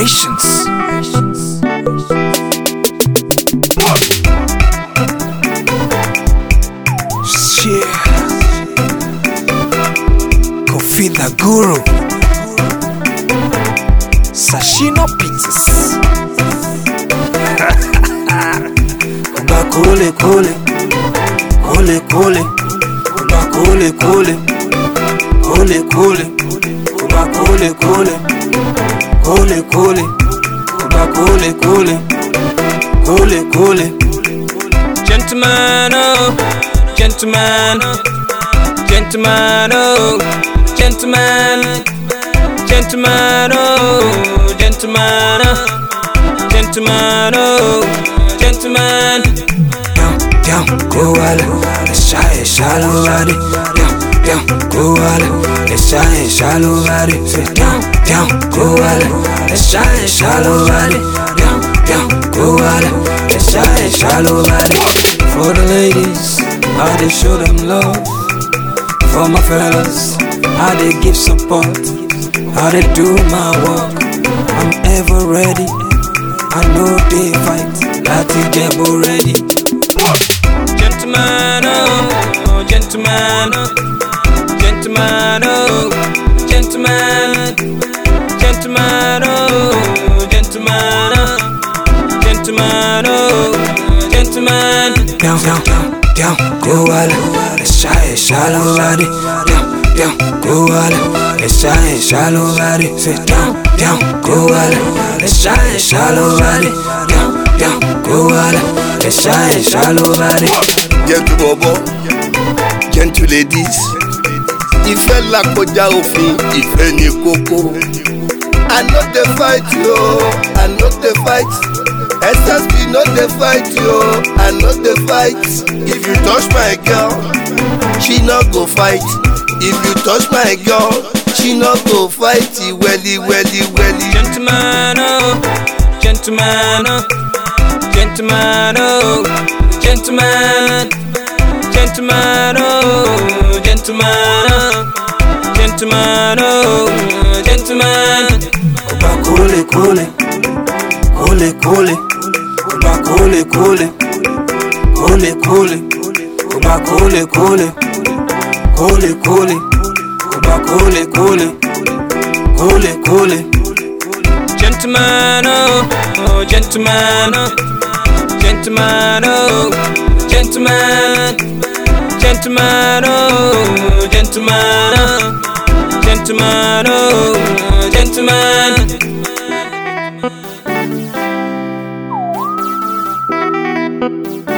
Creations. Shit. Kofi the Guru. Sashino Pizzas. Kuba kule kule. Kule kule. Kuba kule kule. Kule kule. Kuba kule kule. Kule kule. Kuba kule kule. Kule kule. Gentleman, oh, gentleman, gentleman, oh, gentleman, gentleman, oh, gentleman, gentleman, oh, gentleman. Down, go wale, shy, shallow body. Down, go wale, shy, shallow body. Down, go wale, shy, shallow body. Down, go wale, shy, shallow body. For the ladies, how they show them love. For my fellas, how they give support. How they do my work. I'm ever ready. I know they fight. Lati Jebo ready. Gentleman, oh, gentleman, gentleman, oh, gentleman, gentleman, oh, gentleman, gentleman, oh, gentleman. Down, go wale, shy, shallow body. Down, go wale, shy, shallow body. Down, go wale, shy, shallow body. Down, go wale, shy, shallow body. Gentle bobo, gentle ladies. Ìfẹ́ là kọjá òfin, ìfẹ́ ni kókó. I no dey fight yo, I no dey fight. SSB no dey fight yo, I no dey fight. If you touch my girl, she no go fight. If you touch my girl, she no go fight. Welly. Gentleman, oh, gentleman, gentleman, oh, gentleman, gentleman, oh, gentleman, gentleman, oh, gentleman. Kuba kule kule, kule kule, kuba kule kule, kule kule, kuba kule kule, kule kule, kuba kule kule, kule kule. Gentleman, oh, gentleman, gentleman, oh, gentleman, gentleman, oh, gentleman, gentleman, oh, gentleman.